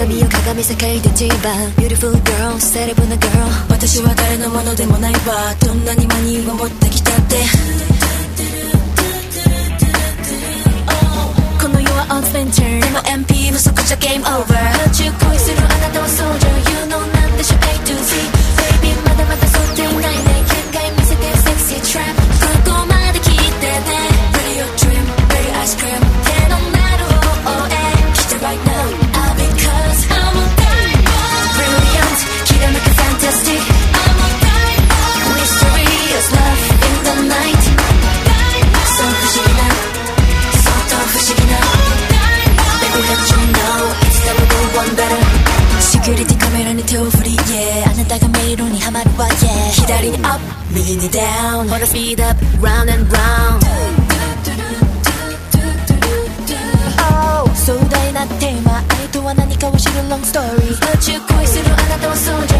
鏡よ鏡世界で一番 Beautiful girl セレブな girl 私は誰のものでもないわどんなにマニーを持ってきたってこの世は Adventure でも MP 無足じゃ Game Over 宇宙恋するあなたは Soldier You know なんでしょ A to Z Baby まだまだそうっていないね限界見せて Sexy Trap ここまで聞いてね Ready your dream Ready ice cream 手のなる方へ来て right now Because I'm a diamond Brilliant きらめく Fantastic I'm a diamond Mysterious love in the night So 不思議な相当不思議な Baby let you know It's never the one better セキュリティカメラに手を振り Yeah あなたが迷路にはまるわ Yeah 左に up 右に down ほら speed up round and round壮大なテーマ愛とは何かを知る long story 宇宙恋するあなたはそうじゃ